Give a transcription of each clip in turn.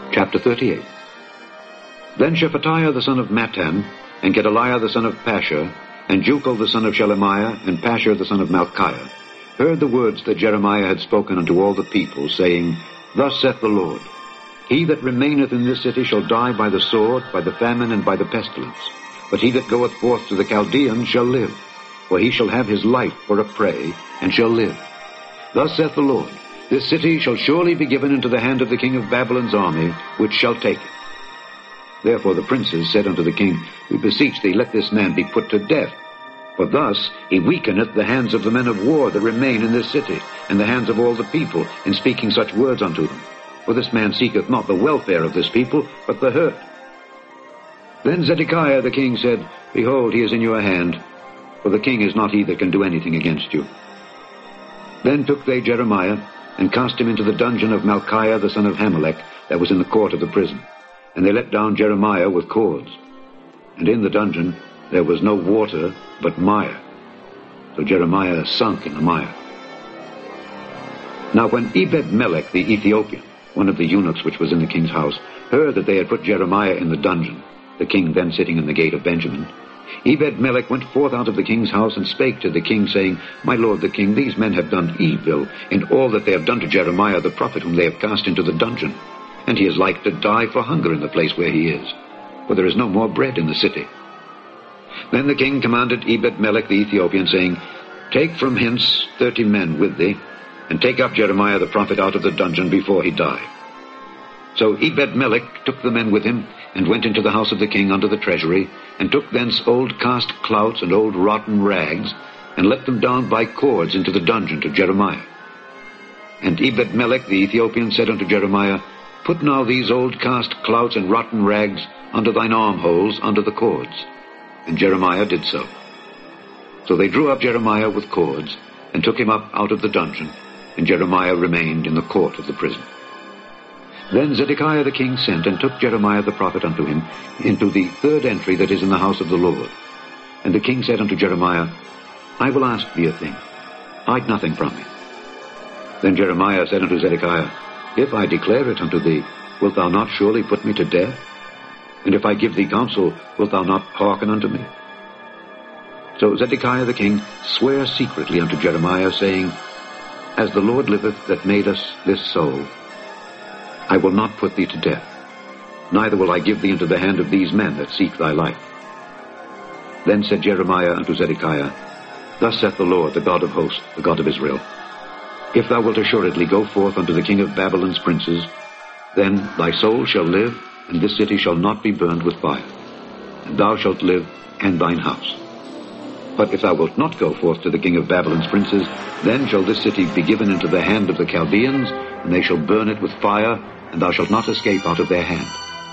Chapter 38. Then Shephatiah the son of Mattan, and Gedaliah the son of Pashur, and Jucal the son of Shelemiah, and Pashur the son of Malchiah, heard the words that Jeremiah had spoken unto all the people, saying, Thus saith the Lord, He that remaineth in this city shall die by the sword, by the famine, and by the pestilence. But he that goeth forth to the Chaldeans shall live, for he shall have his life for a prey, and shall live. Thus saith the Lord, This city shall surely be given into the hand of the king of Babylon's army, which shall take it. Therefore the princes said unto the king, We beseech thee, let this man be put to death. For thus he weakeneth the hands of the men of war that remain in this city, and the hands of all the people, in speaking such words unto them. For this man seeketh not the welfare of this people, but the hurt. Then Zedekiah the king said, Behold, he is in your hand, for the king is not he that can do anything against you. Then took they Jeremiah, and cast him into the dungeon of Malchiah the son of Hamelech, that was in the court of the prison. And they let down Jeremiah with cords. And in the dungeon there was no water, but mire. So Jeremiah sunk in the mire. Now when Ebed-melech the Ethiopian, one of the eunuchs which was in the king's house, heard that they had put Jeremiah in the dungeon, the king then sitting in the gate of Benjamin, Ebed-melech went forth out of the king's house and spake to the king, saying, My lord the king, these men have done evil in all that they have done to Jeremiah the prophet, whom they have cast into the dungeon. And he is like to die for hunger in the place where he is, for there is no more bread in the city. Then the king commanded Ebed-melech the Ethiopian, saying, Take from hence 30 men with thee, and take up Jeremiah the prophet out of the dungeon before he die. So Ebed-melech took the men with him, and went into the house of the king under the treasury, and took thence old cast clouts and old rotten rags, and let them down by cords into the dungeon to Jeremiah. And Ebed-melech the Ethiopian said unto Jeremiah, Put now these old cast clouts and rotten rags under thine armholes under the cords. And Jeremiah did so. So they drew up Jeremiah with cords, and took him up out of the dungeon, and Jeremiah remained in the court of the prison. Then Zedekiah the king sent, and took Jeremiah the prophet unto him into the third entry that is in the house of the Lord. And the king said unto Jeremiah, I will ask thee a thing. Hide nothing from me. Then Jeremiah said unto Zedekiah, If I declare it unto thee, wilt thou not surely put me to death? And if I give thee counsel, wilt thou not hearken unto me? So Zedekiah the king sware secretly unto Jeremiah, saying, As the Lord liveth that made us this soul, I will not put thee to death, neither will I give thee into the hand of these men that seek thy life. Then said Jeremiah unto Zedekiah, Thus saith the Lord, the God of hosts, the God of Israel, If thou wilt assuredly go forth unto the king of Babylon's princes, then thy soul shall live, and this city shall not be burned with fire, and thou shalt live, and thine house. But if thou wilt not go forth to the king of Babylon's princes, then shall this city be given into the hand of the Chaldeans, and they shall burn it with fire, and thou shalt not escape out of their hand.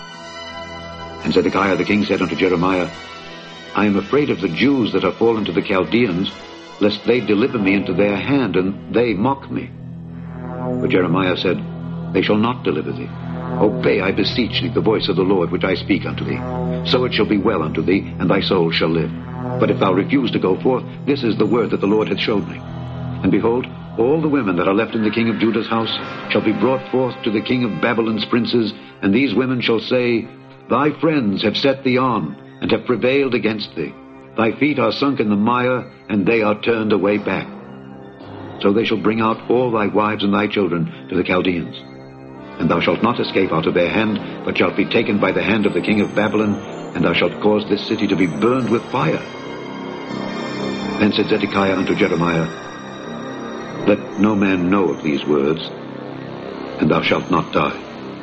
And Zedekiah the king said unto Jeremiah, I am afraid of the Jews that are fallen to the Chaldeans, lest they deliver me into their hand, and they mock me. But Jeremiah said, They shall not deliver thee. Obey, I beseech thee, the voice of the Lord which I speak unto thee. So it shall be well unto thee, and thy soul shall live. But if thou refuse to go forth, this is the word that the Lord hath showed me. And behold, all the women that are left in the king of Judah's house shall be brought forth to the king of Babylon's princes, and these women shall say, Thy friends have set thee on, and have prevailed against thee. Thy feet are sunk in the mire, and they are turned away back. So they shall bring out all thy wives and thy children to the Chaldeans. And thou shalt not escape out of their hand, but shalt be taken by the hand of the king of Babylon, and thou shalt cause this city to be burned with fire. Then said Zedekiah unto Jeremiah, Let no man know of these words, and thou shalt not die.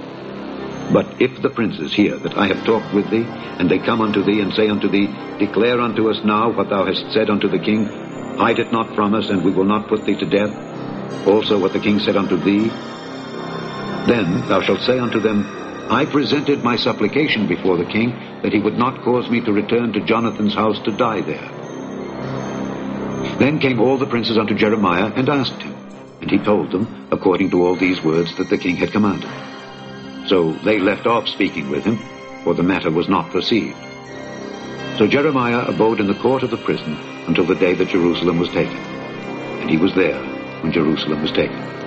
But if the princes hear that I have talked with thee, and they come unto thee, and say unto thee, Declare unto us now what thou hast said unto the king, hide it not from us, and we will not put thee to death, also what the king said unto thee, then thou shalt say unto them, I presented my supplication before the king, that he would not cause me to return to Jonathan's house to die there. Then came all the princes unto Jeremiah, and asked him, and he told them, according to all these words that the king had commanded. So they left off speaking with him, for the matter was not perceived. So Jeremiah abode in the court of the prison until the day that Jerusalem was taken. And he was there when Jerusalem was taken.